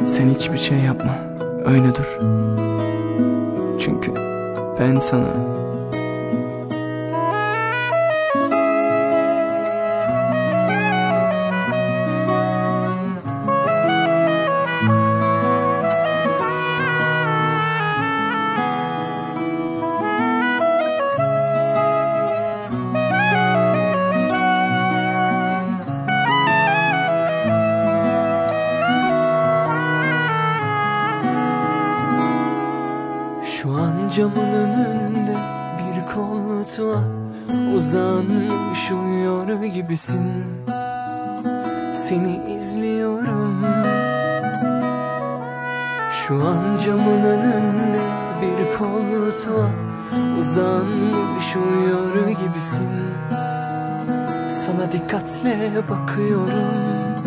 Sen hiçbir şey yapma, öyle dur. Çünkü ben sana şu an camın önünde bir koltuğa uzanmış uyuyor gibisin. Seni izliyorum. Şu an camın önünde bir koltuğa uzanmış uyuyor gibisin. Sana dikkatle bakıyorum.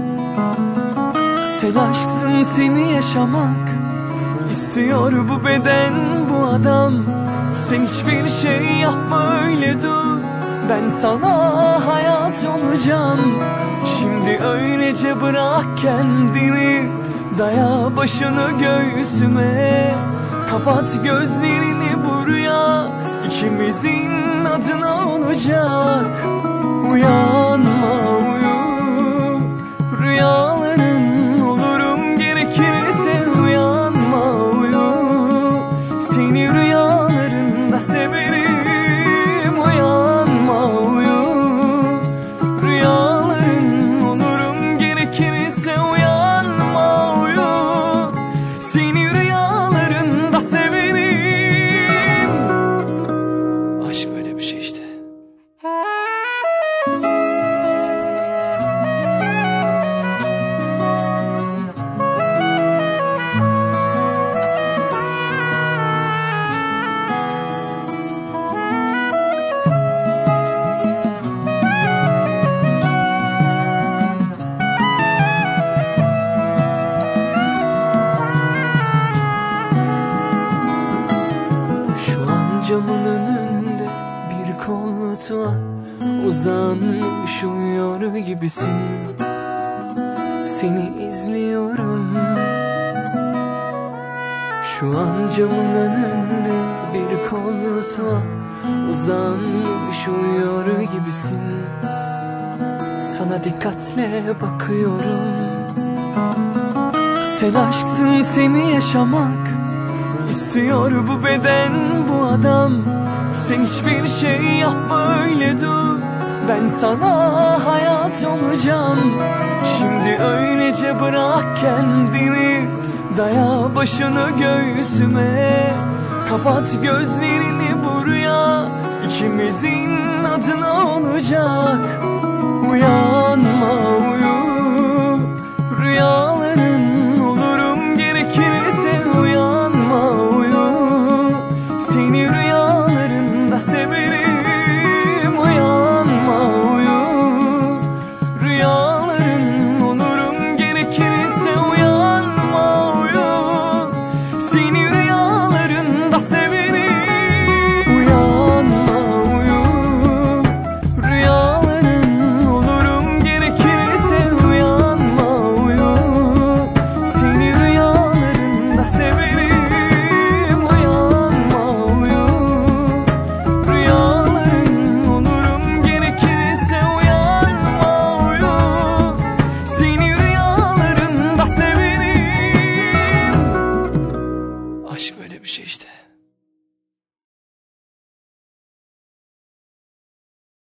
Sen aşksın, seni yaşamak İstiyor bu beden, bu adam. Sen hiçbir şey yapma, öyle dur. Ben sana hayat olacağım. Şimdi öylece bırak kendini, daya başını göğsüme. Kapat gözlerini, bu rüya ikimizin adına olacak. Uyanma, uyu, rüyaların olurum, gerekirse uyanma, uyu. Seni rüyalarında severim, uyanma, uyu. Rüyaların olurum, gerekirse uyanma, uyu. Seni rüyalarında severim. Aşk böyle bir şey işte. Camın önünde bir koltuğa uzanmış uyuyor gibisin. Seni izliyorum. Şu an camın önünde bir koltuğa uzanmış uyuyor gibisin. Sana dikkatle bakıyorum. Sen aşksın, seni yaşamak İstiyor bu beden, bu adam. Sen hiçbir şey yapma, öyle dur. Ben sana hayat olacağım. Şimdi öylece bırak kendini, daya başını göğsüme. Kapat gözlerini, bu rüya ikimizin adına olacak. Uyanma, uyu, rüyaların olurum, gerekirse uyanma, uyu. Seni rüyalarında severim, uyanma, uyu. Rüyaların olurum, gerekirse uyanma, uyu. Seni rüyalarında severim, uyanma, uyu. Rüyaların olurum, gerekirse uyanma, uyu. Seni rüyalarında severim. Aşk böyle bir şey işte.